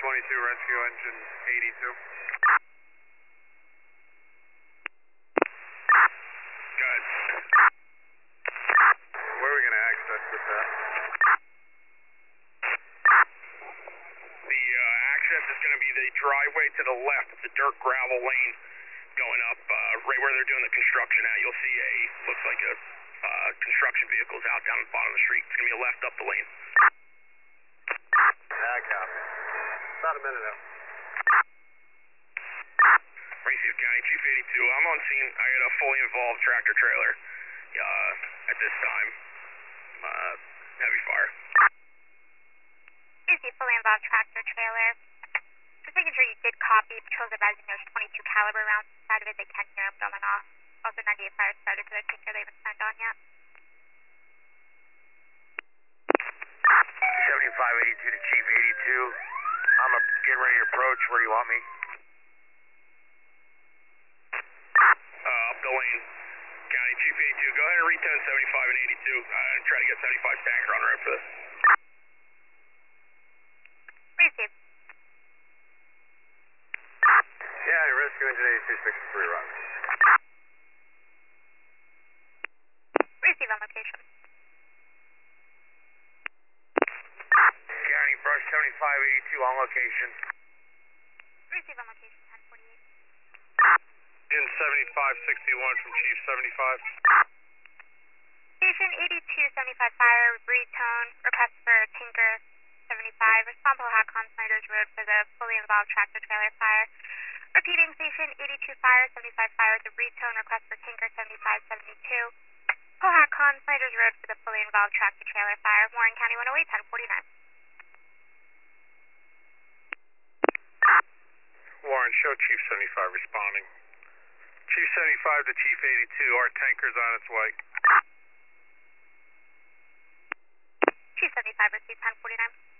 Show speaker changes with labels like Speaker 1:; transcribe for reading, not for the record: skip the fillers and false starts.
Speaker 1: rescue engine 82. Good. Where are we going to access this at? The access is going to be the driveway to the left. It's a dirt gravel lane going up right where they're doing the construction at. You'll see looks like a construction vehicle's out down the bottom of the street. It's going to be a left up the lane.
Speaker 2: I copy. About a minute out.
Speaker 1: Rayfield County, Chief 82. I'm on scene. I got a fully involved tractor trailer at this time. Heavy fire.
Speaker 3: Is the fully involved tractor trailer? Just making sure you did copy. Patrols advising there's 22 caliber rounds inside of it. They can hear them going off. Also 98 fire started to the tinker they haven't signed on yet.
Speaker 2: 7582 to Chief 82. I'm getting ready to approach. Where do you want me?
Speaker 1: Up the lane. County, Chief 82. Go ahead and retune 75 and 82. Try to get 75 tanker on the road for this.
Speaker 3: Receive.
Speaker 2: Yeah, rescue engine 8263, Roger.
Speaker 3: Receive on location.
Speaker 2: County, brush 7582 on location.
Speaker 3: Receive on location, 1048.
Speaker 1: In 7561 from Chief 75.
Speaker 3: Station 8275 fire, retone, request for tinker 75. Respond Pohakon Snyder's Road for the fully involved tractor trailer fire. Repeating, Station 82 fire, 75 fire, the retone, request for tinker 7572. Pohakon Snyder's Road for the fully involved tractor trailer fire. Warren County 108, 1049.
Speaker 1: Warren, show Chief 75 responding. Chief 75 to Chief 82. Our tanker's on its way.
Speaker 3: Chief 75 received 1049.